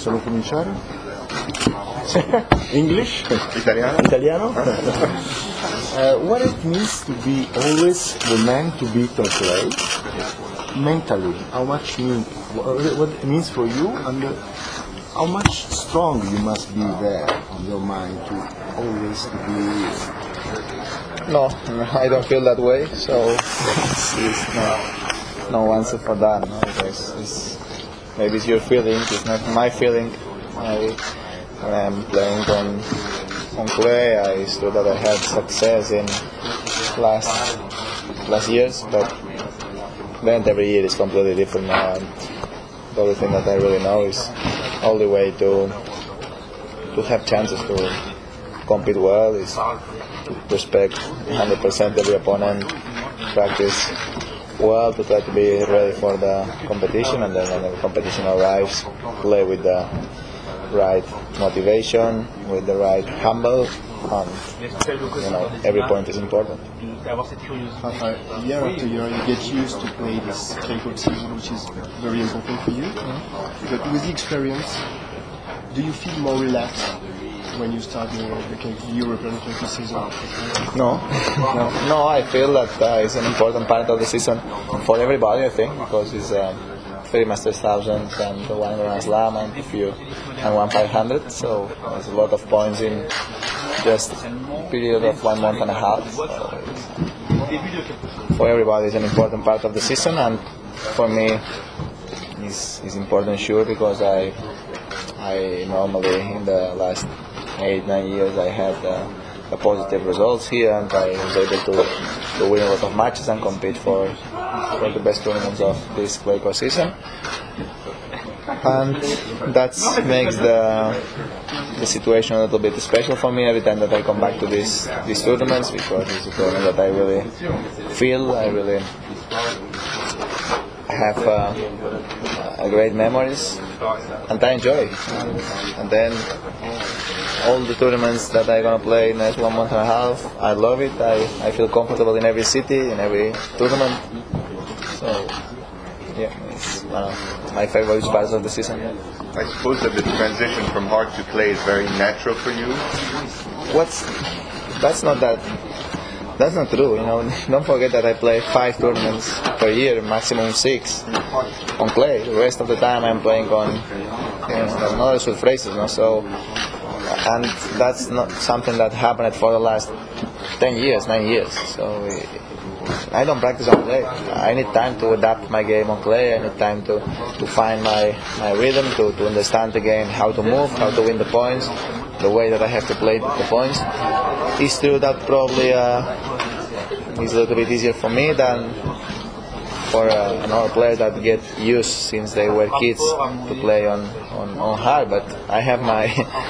Possiamo cominciare? English? Italiano? Italiano? What it means to be always the man to beat on clay, mentally, how much what it means for you, and how much strong you must be there on your mind to always to be... No, I don't feel that way, so it's no answer for that. No? Maybe it's your feeling, it's not my feeling. When I'm playing on clay, I saw that I had success in last years, but then every year is completely different now. And the only thing that I really know is only way to have chances to compete well is to respect 100% every opponent, practice well to try to be ready for the competition, and then when the competition arrives, play with the right motivation, with the right humble, and every point is important. Year after year you get used to play this clay court season, which is very important for you. But with the experience, do you feel more relaxed when you start the European clay season? No, I feel that it's an important part of the season for everybody, I think, because it's 3 Masters 1000 and the 1 Grand Slam and 1 500, so there's a lot of points in just a period of 1 month and a half. So for everybody it's an important part of the season, and for me it's important, sure, because I normally in the last 8-9 years I had positive results here, and I was able to win a lot of matches and compete for the best tournaments of this clay court season, and that makes the situation a little bit special for me every time that I come back to these tournaments, because it's a tournament that I really feel, I really have great memories, and I enjoy it. And then all the tournaments that I'm going to play in the next 1 month and a half, I love it. I feel comfortable in every city, in every tournament. So, yeah, it's one of my favorite parts of the season. Yeah. I suppose that the transition from hard to clay is very natural for you? That's not true, Don't forget that I play 5 tournaments per year, maximum 6 on clay. The rest of the time I'm playing on another surfaces, So, and that's not something that happened for the last 9 years. So I don't practice on clay. I need time to adapt my game on clay. I need time to find my rhythm, to understand the game, how to move, how to win the points, the way that I have to play the points. It's true that probably it's a little bit easier for me than for another player that get used since they were kids to play on hard, but I have my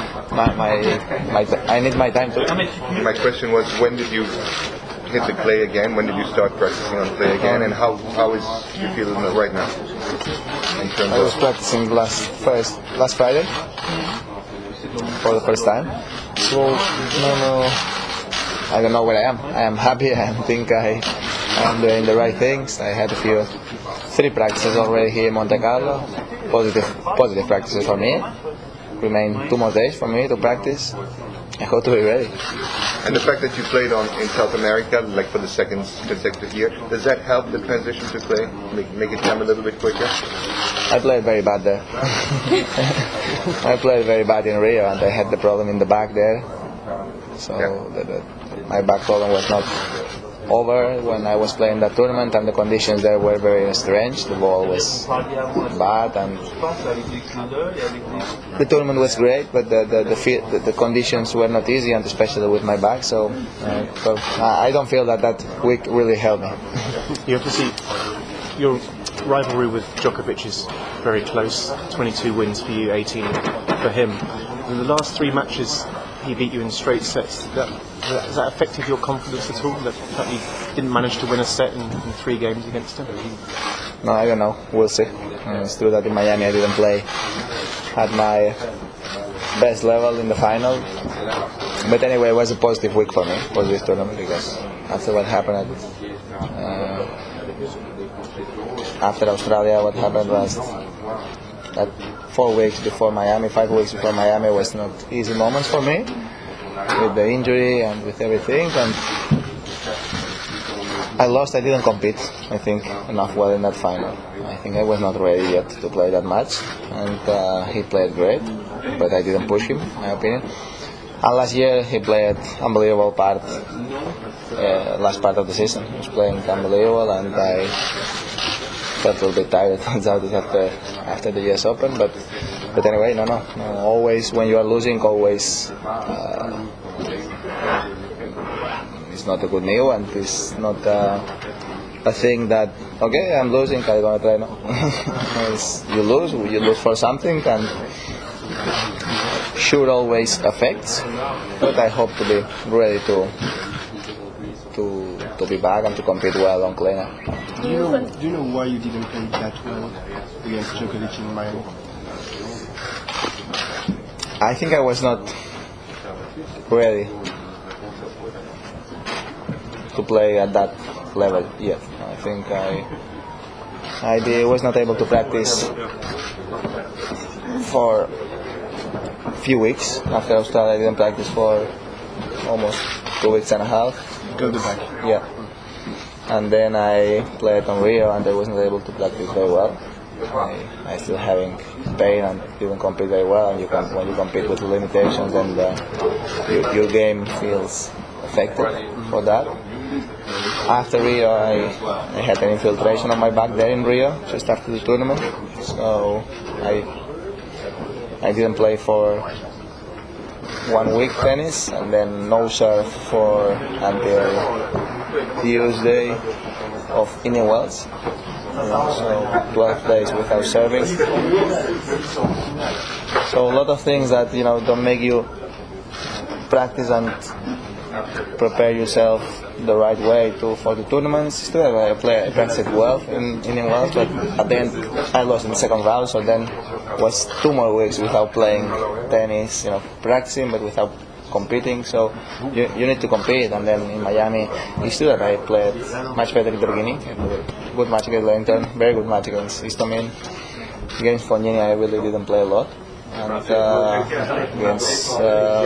I need my time to. My question was, when did you hit the clay again? When did you start practicing on clay again? And how is you feeling right now? I was practicing last Friday for the first time. So no, I don't know where I am. I am happy. I think I am doing the right things. I had 3 practices already here in Monte Carlo. Positive practices for me. Remain 2 more days for me to practice. I hope to be ready. And the fact that you played in South America, like for the second consecutive year, does that help the transition to clay? Make it come a little bit quicker? I played very bad there. I played very bad in Rio, and I had the problem in the back there. So my back problem was not over when I was playing that tournament, and the conditions there were very strange. The ball was bad, and the tournament was great, but the conditions were not easy, and especially with my back. So I don't feel that week really helped me. You have to see your rivalry with Djokovic is very close. 22 wins for you, 18 for him. In the last 3 matches, he beat you in straight sets. Has that affected your confidence at all? That you didn't manage to win a set in 3 games against him? No, I don't know. We'll see. It's true that in Miami I didn't play at my best level in the final. But anyway, it was a positive week for me, positive tournament, because after what happened after Australia, what happened was that 4 weeks before Miami, 5 weeks before Miami was not easy moments for me with the injury and with everything. And I lost. I didn't compete, I think, enough well in that final. I think I was not ready yet to play that match, and he played great, but I didn't push him, in my opinion. And last year he played unbelievable part, last part of the season. He was playing unbelievable, and I felt a little bit tired after the US Open, but anyway, no. Always when you are losing, always it's not a good news, and it's not a thing that okay, I'm losing, I'm gonna try now. You lose for something, and sure always affects, but I hope to be ready to be back and to compete well on clay now. Do you know why you didn't play that well against Djokovic in Miami? I think I was not ready to play at that level yet. I think I was not able to practice for a few weeks. After Australia, I didn't practice for almost 2 weeks and a half. Go to back. Yeah. And then I played on Rio, and I wasn't able to practice very well. I still having pain and didn't compete very well. And when you compete with limitations, and your game feels affected for that. After Rio, I had an infiltration on my back there in Rio just after the tournament, so I didn't play for 1 week tennis, and then no serve until Tuesday of Indian Wells. So 12 days without serving. So a lot of things that don't make you practice and prepare yourself the right way for the tournaments. Still, I practiced well in Indian Wells, but at the end I lost in the second round. So then was 2 more weeks without playing tennis, practicing but without competing. So you need to compete. And then in Miami, it's true that I played much better in the beginning. Good match against Lantern, very good match against Istomin. Against Fognini, I really didn't play a lot. And against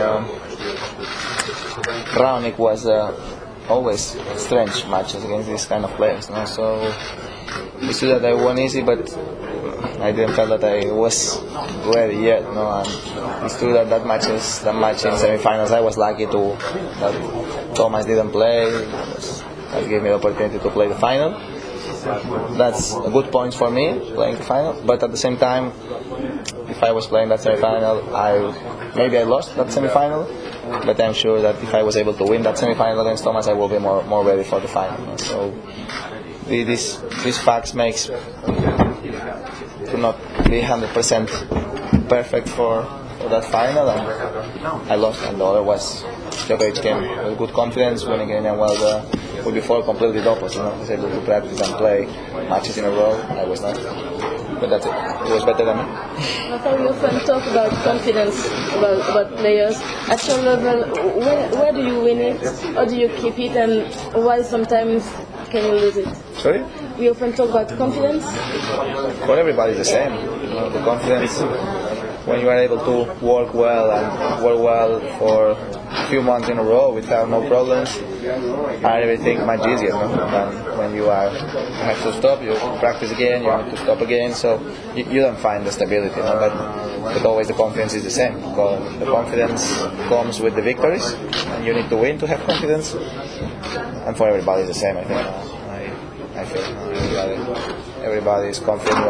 Raonic was always strange matches against these kind of players. So it's true that I won easy, but I didn't feel that I was ready yet. And it's true that match in semifinals, I was lucky that Thomas didn't play. That gave me the opportunity to play the final. That's a good point for me, playing the final. But at the same time, if I was playing that semifinal, maybe I lost that semifinal. But I'm sure that if I was able to win that semifinal against Thomas, I will be more ready for the final. So these facts makes to not be 100% perfect for that final, and I lost. And the other was Djokovic came with good confidence, winning again, and with before completely the opposite. I was able to practice and play matches in a row. I was not. But that's it. It was better than me. How you often talk about confidence about players at your level. Where do you win it? How do you keep it? And why sometimes can you lose it? Sorry? We often talk about confidence. For everybody, the same. The confidence when you are able to work well and work well for a few months in a row without no problems, everything much easier than when you have to stop. You practice again, you have to stop again, so you don't find the stability. But always the confidence is the same. The confidence comes with the victories, and you need to win to have confidence. And for everybody, it's the same. I think. I feel everybody is confident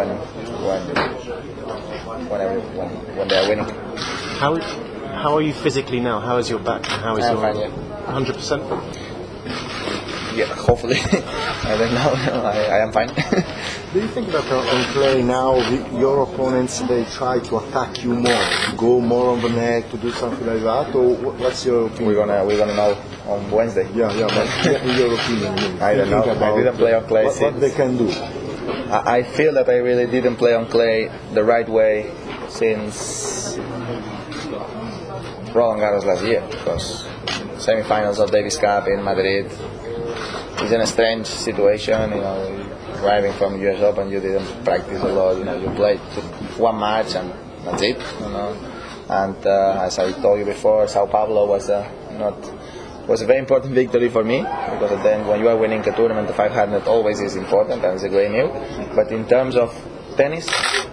when they are winning. How are you physically now? How is your back? How is your 100%? Yeah, hopefully. I don't know. I am fine. Do you think that on clay now, your opponents, they try to attack you more, to go more on the net, to do something like that? Or what's your opinion? We're gonna know on Wednesday. Yeah, but in your opinion, I don't know. I didn't play on clay. What they can do? I feel that I really didn't play on clay the right way since Roland Garros last year, because semi-finals of Davis Cup in Madrid is in a strange situation. arriving from US Open, you didn't practice a lot. You played one match and that's it. And as I told you before, Sao Paulo was a very important victory for me, because then when you are winning a tournament, the 500 always is important and it's a great news. But in terms of tennis,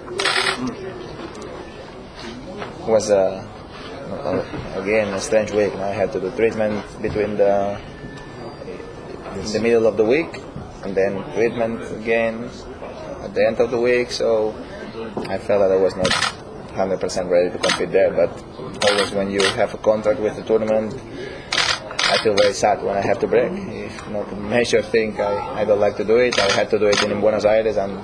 was again a strange week. I had to do treatment in the middle of the week, and then treatment again at the end of the week. So I felt that I was not 100% ready to compete there. But always when you have a contract with the tournament, I feel very sad when I have to break. If not a major thing, I don't like to do it. I had to do it in Buenos Aires, and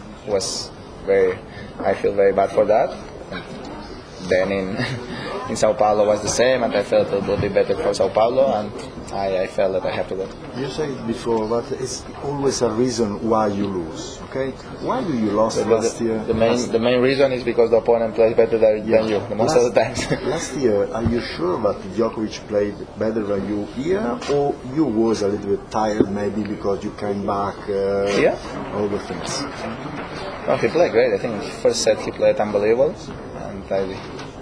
I feel very bad for that. Then in Sao Paulo was the same, and I felt it would be better for Sao Paulo, and I felt that I have to go. You said before, but it's always a reason why you lose, okay? Why do you lose last year? The main reason is because the opponent plays better than you, most of the times. Last year, are you sure that Djokovic played better than you here, or you was a little bit tired maybe because you came back, all the things? No, he played great. I think first set he played unbelievable, and I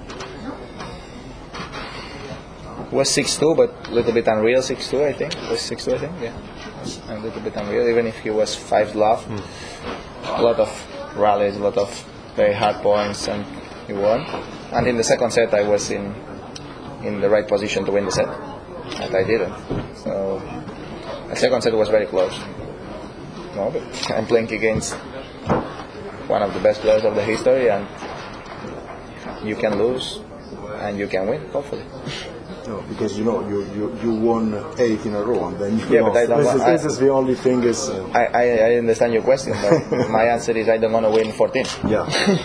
was 6-2, but a little bit unreal 6-2, I think. It was 6-2, I think, yeah. A little bit unreal, even if he was 5-love. A lot of rallies, a lot of very hard points, and he won. And in the second set, I was in the right position to win the set, and I didn't. So the second set was very close. No, but I'm playing against one of the best players of the history, and you can lose and you can win, hopefully. No, because you won 8 in a row, and then you lost. But I don't this is the only thing is. I understand your question, but my answer is I don't want to win 14. Yeah.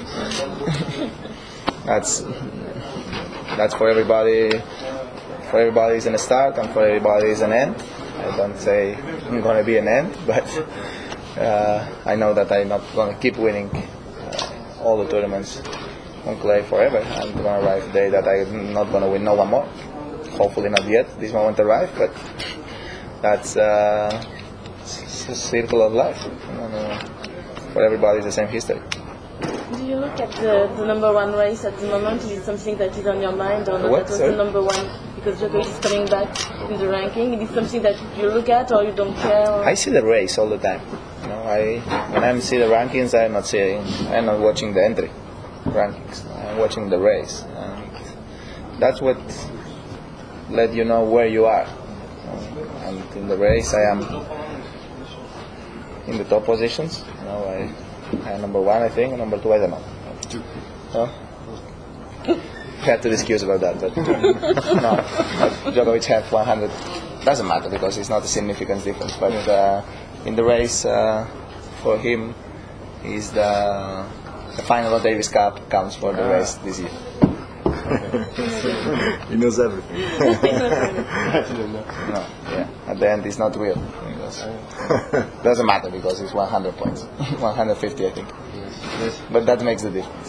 That's for everybody. For everybody is a start, and for everybody is an end. I don't say I'm going to be an end, but I know that I'm not going to keep winning all the tournaments on clay forever. I'm going to arrive a day that I'm not going to win no one more. Hopefully not yet. This moment arrived, but that's a circle of life. For everybody, it's the same history. Do you look at the number one race at the moment? Is it something that is on your mind, or not? What? That was Sorry? the number one because Djokovic is coming back in the ranking? Is it something that you look at, or you don't care? Or? I see the race all the time. When I see the rankings, I'm not watching the entry rankings. I'm watching the race, and that's what let you know where you are. And in the race, I am in the top positions. I am number one, I think, and number two, I don't know. I had to excuse about that, but no. Djokovic had 100. Doesn't matter because it's not a significant difference. But in the race, for him, is the final of Davis Cup counts for the race this year. He knows everything. No, at the end it's not real. Doesn't matter because it's 100 points, 150 I think. But that makes the difference.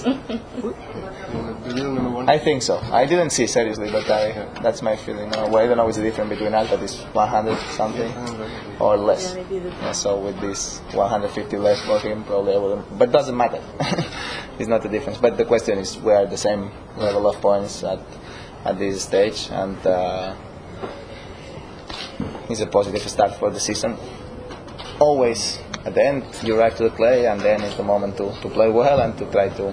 I think so. I didn't see seriously, but that's my feeling. I don't know what's the difference between Alcaraz 100 something or less. So with this 150 less for him, probably I wouldn't. But doesn't matter. It's not a difference. But the question is, we are at the same level of points at this stage, and it's a positive start for the season. Always at the end you arrive to the clay, and then it's the moment to play well and to try to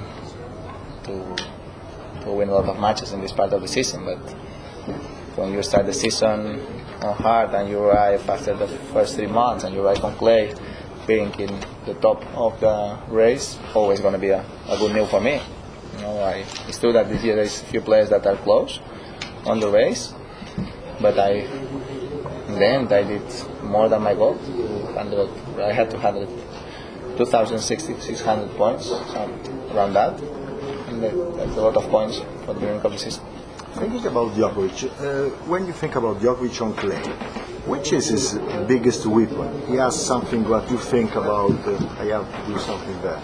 win a lot of matches in this part of the season. But when you start the season hard and you arrive after the first 3 months and you arrive on clay, being in the top of the race, always going to be a good news for me. It's true that this year there's a few players that are close on the race, but in the end I did more than my goal. I had 2,600 points, around that. And that's a lot of points for the beginning of the season. Thinking about Djokovic, when you think about Djokovic on clay, which is his biggest weapon? He has something that you think about, I have to do something there.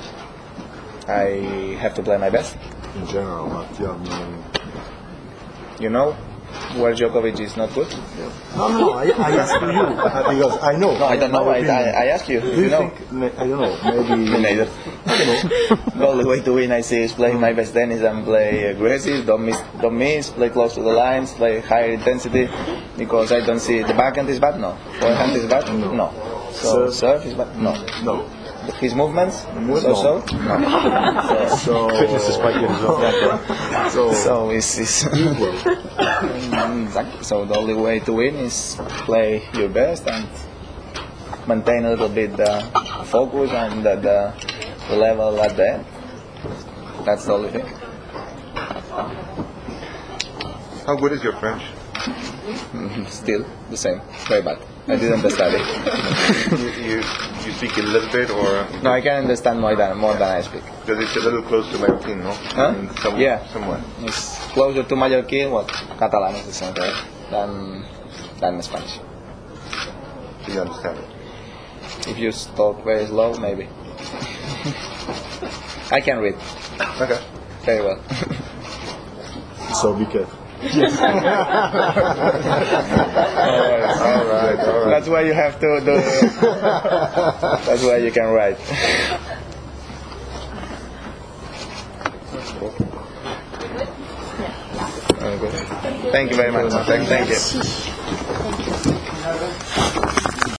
I have to play my best. In general, but where Djokovic is not good? No, I ask you because I know. No, I don't know. I ask you. Do you know? think? I don't know. Maybe. Me neither. The only way to win I see is playing my best tennis and play aggressive, don't miss, play close to the lines, play higher intensity, because I don't see the backhand is bad, no. Forehand is bad, no. So serve is bad, no. No. His movements, no. So Fitness is quite good as well. so it's Equal. exactly. So the only way to win is play your best and maintain a little bit the focus and the level at the end. That's the only thing. How good is your French? Still the same, very bad. I didn't study. You speak a little bit, or No, I can understand more than I speak. because it's a little close to Mallorquin, no? Huh? Yeah. Somewhat. It's closer to Mallorquin, what Catalan is the same, right? Than Spanish. Do you understand it? If you talk very slow, maybe. I can read Okay. very well. So be careful. All right. That's why you have to do. That's why you can write. Okay. Thank you very much. Thank you.